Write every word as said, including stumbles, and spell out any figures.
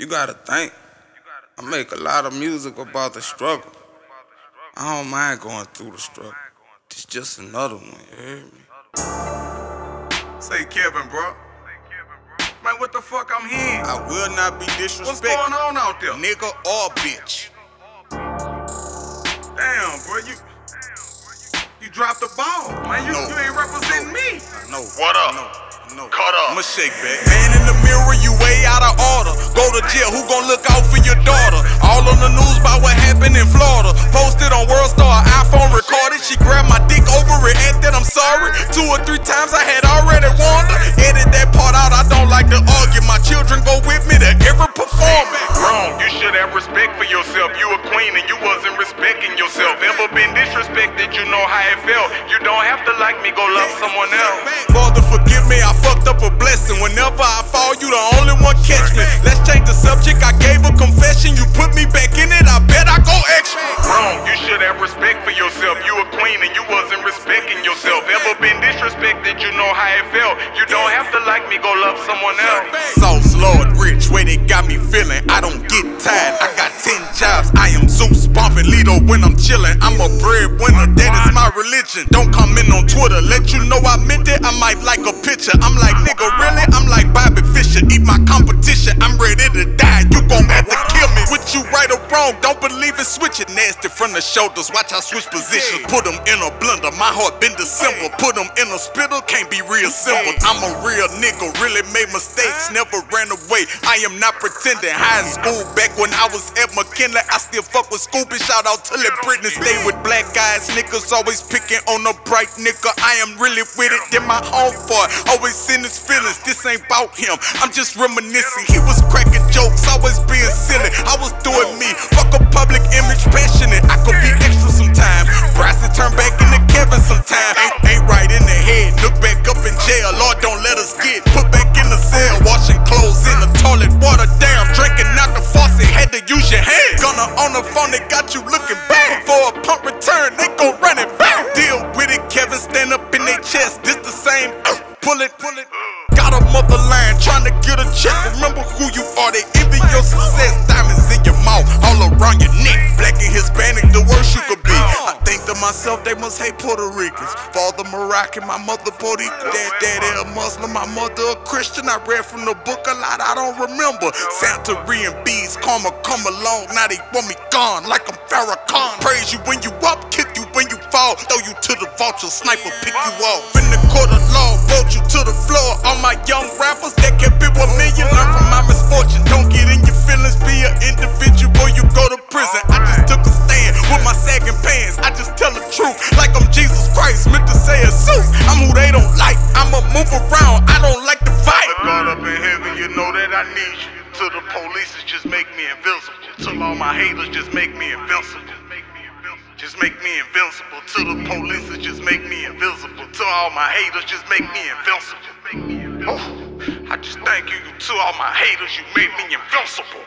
You gotta think. I make a lot of music about the struggle. I don't mind going through the struggle. It's just another one, you hear me? Say Kevin, bro. Man, what the fuck I'm hearing? I will not be disrespected. What's going on out there? Nigga or bitch. Damn, bro, you you dropped the ball. Man, you, No. you ain't representing me. I know. What up? I know. I know. Cut up. I'ma shake back. Man in the mirror, you way out of order. Go to jail, who gon' look out for your daughter? All on the news about what happened in Florida. Posted on World Star, iPhone recorded. She grabbed my dick over it, and then I'm sorry. Two or three times I had already warned her. Edit that part out, I don't like to argue. My children go with me to every performance. Wrong, you should have respect for yourself. You a queen and you wasn't respecting yourself. Ever been disrespected, you know how it felt. You don't have to like me, go love someone else. Father, forgive me, I fucked up a blessing. Whenever I fall, you the only one catch me. Let's change the subject, I gave a confession. You put me back in it, I bet I go extra. Wrong, you should have respect for yourself. You a queen and you wasn't respecting yourself. Ever been disrespected, you know how it felt. You don't have to like me, go love someone else. Sauce Lord Rich, way they got me feeling. I don't get tired, I got ten jobs. I am Zeus, bumping Lido when I'm chilling. I'm a breadwinner, that is my religion. Don't comment on Twitter, let you know I meant it. I might like a picture. I'm like, nigga, really? I'm like Bobby Fischer, eat my competition. I'm ready to die, you gon' have to kill me. With you right or wrong, don't believe it, switch it. Nasty from the shoulders, watch I switch positions. Put them in a blender, my heart been December. Put them in a spittle, can't be reassembled. I'm a real nigga, really made mistakes, never ran away. I am not pretending. High school, back when I was at McKinley, I still fuck with Scoopy. Shout out to Lil Britney, stay with black guys, niggas always picking on a bright nigga. I am really with it, then my own boy always in his feelings. This ain't about him, I'm just reminiscing. He was cracking jokes, always being silly. I was doing me, fuck a public image, passionate. I could be extra sometime. Bryson turn back into Kevin sometime. Ain't, ain't right in the head, look back up in jail. Lord, don't let us get put back in the cell. Washing clothes in the toilet, water down, drinking out the faucet. Had to use your hand. Gunner on the phone, they got you looking back. For a pump return, they gon' run it back. Deal with it, Kevin, stand up in their chest. This the same. Uh, pull it, pull it. Got a mother line, trying to get a check. Remember who you are, they envy your success. Diamonds in your mouth, all around your neck. Black and Hispanic, the worst you could be. I think to myself, they must hate Puerto Ricans. Father Moroccan, my mother Puerto Rican. Dad, daddy a Muslim, my mother a Christian. I read from the book a lot, I don't remember. Santeria and bees, karma come along. Now they want me gone, like I'm Farrakhan. Praise you when you up, kick you when you fall. Throw you to the vulture, sniper pick you off. In the court of law, vote you to the floor. All my young rappers that can be one million, learn from my misfortune. Don't get in your feelings, be an individual, you go to prison. I just took a stand with my sagging pants. I just tell the truth, like I'm Jesus Christ, meant to say a Zeus. I'm who they don't like, I'ma move around, I don't like to fight. God up in heaven, you know that I need you. To the police, just make me invincible. To all my haters, just make me invincible. Just make me invincible. To the police, just make me invisible. To all my haters, just make me invincible. Oh, I just thank you. To all my haters, you made me invincible.